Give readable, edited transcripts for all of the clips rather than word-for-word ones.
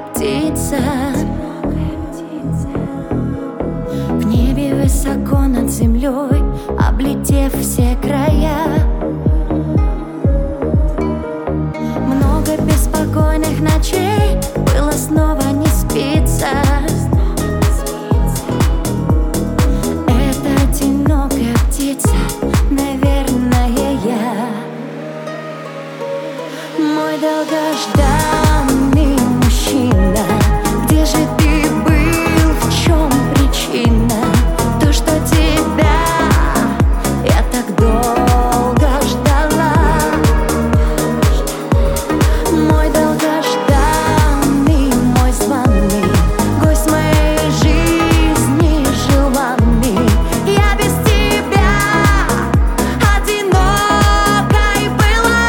птица в небе высоко над землей, облетев все края. Много беспокойных ночей, было снова не спится. Это одинокая птица, наверное, я. Мой долгожданный мужчина, где же ты был, в чем причина? То, что тебя я так долго ждала. Мой долгожданный, мой званый гость моей жизни желанный. Я без тебя одинокой была.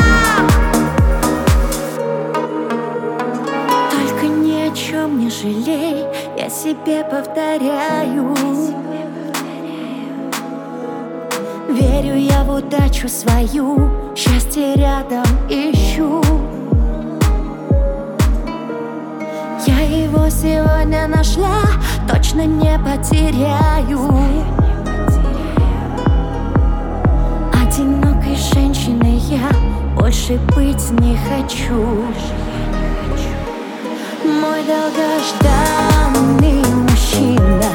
Только ни о чем не жалей, я себе повторяю. Верю я в удачу свою, счастье рядом ищу. Я его сегодня нашла, точно не потеряю. Одинокой женщиной я больше быть не хочу. Мой долгожданный мужчина,